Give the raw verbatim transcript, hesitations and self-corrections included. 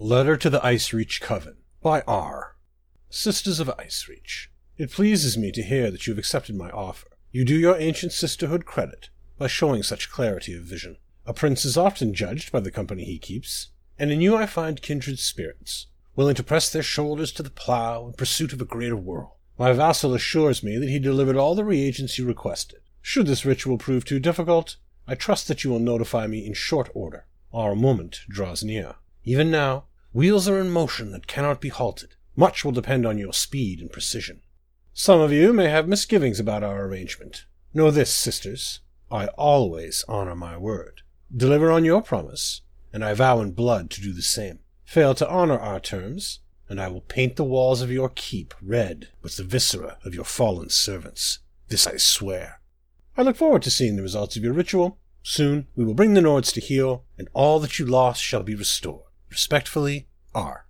Letter to the Icereach Coven by R. Sisters of Icereach, it pleases me to hear that you have accepted my offer. You do your ancient sisterhood credit by showing such clarity of vision. A prince is often judged by the company he keeps, and in you I find kindred spirits, willing to press their shoulders to the plow in pursuit of a greater world. My vassal assures me that he delivered all the reagents you requested. Should this ritual prove too difficult, I trust that you will notify me in short order. Our moment draws near. Even now, wheels are in motion that cannot be halted. Much will depend on your speed and precision. Some of you may have misgivings about our arrangement. Know this, sisters, I always honor my word. Deliver on your promise, and I vow in blood to do the same. Fail to honor our terms, and I will paint the walls of your keep red with the viscera of your fallen servants. This I swear. I look forward to seeing the results of your ritual. Soon we will bring the Nords to heal, and all that you lost shall be restored. Respectfully, R.